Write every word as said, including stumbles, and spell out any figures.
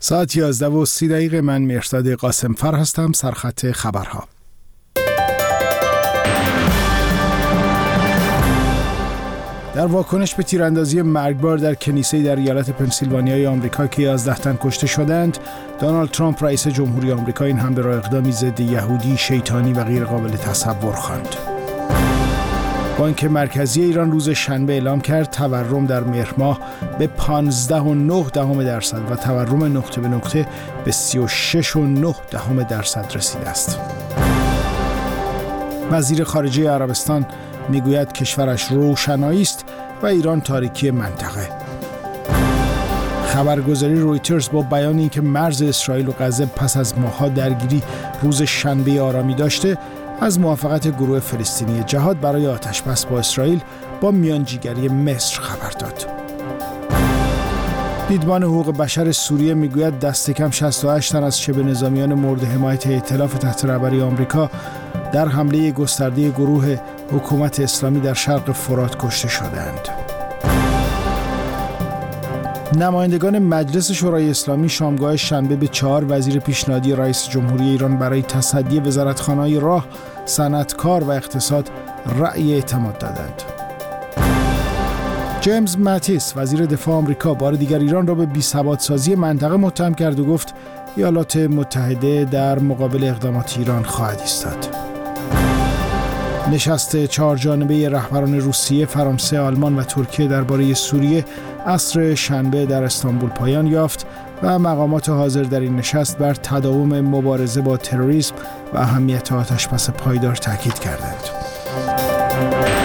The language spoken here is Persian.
ساعت یازده و سی دقیقه. من مهرداد قاسمفر هستم. سرخط خبرها. در واکنش به تیراندازی مرگبار در کنیسه در ایالت پنسیلوانیای آمریکا که یازده تن کشته شدند، دونالد ترامپ رئیس جمهوری آمریکا این حمله را اقدامی ضد یهودی، شیطانی و غیر قابل تصور خواند. بانک مرکزی ایران روز شنبه اعلام کرد تورم در مهر ماه به پانزده و نه دهم درصد و تورم نقطه به نقطه به سی و شش و نه دهم درصد رسیده است. وزیر خارجه عربستان میگوید کشورش روشنایی است و ایران تاریکی منطقه. خبرگزاری رویترز با بیان اینکه مرز اسرائیل و غزه پس از ماه‌ها درگیری روز شنبه آرامی داشته، از موافقت گروه فلسطینی جهاد برای آتش‌بس با اسرائیل با میانجیگری مصر خبر داد. دیدبان حقوق بشر سوریه میگوید دست کم شصت و هشت تن از شبه نظامیان مورد حمایت ائتلاف تحت رهبری آمریکا در حمله گسترده گروه حکومت اسلامی در شرق فرات کشته شدند. نمایندگان مجلس شورای اسلامی شامگاه شنبه به چهار وزیر پیشنهادی رئیس جمهوری ایران برای تصدی وزارتخانه‌های راه، صنعتکار و اقتصاد رأی اعتماد دادند. جیمز ماتیس وزیر دفاع آمریکا بار دیگر ایران را به بی‌ثبات‌سازی منطقه متهم کرد و گفت ایالات متحده در مقابل اقدامات ایران خواهد ایستاد. نشست چهار جانبه رهبران روسیه، فرانسه، آلمان و ترکیه درباره سوریه عصر شنبه در استانبول پایان یافت و مقامات حاضر در این نشست بر تداوم مبارزه با تروریسم و اهمیت آتش‌بس پایدار تاکید کردند.